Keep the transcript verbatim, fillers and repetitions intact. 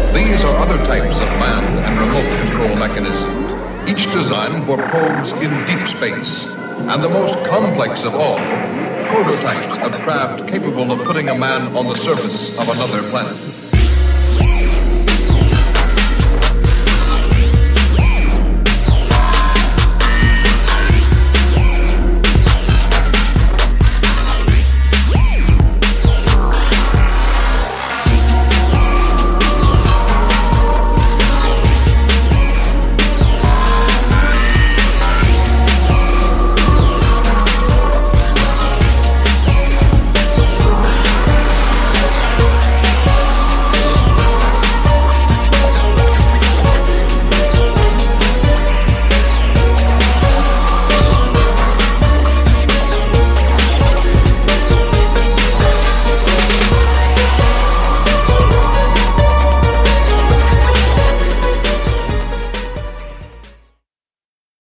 These are other types of manned and remote control mechanisms, each designed for probes in deep space. And the most complex of all, prototypes of craft capable of putting a man on the surface of another planet.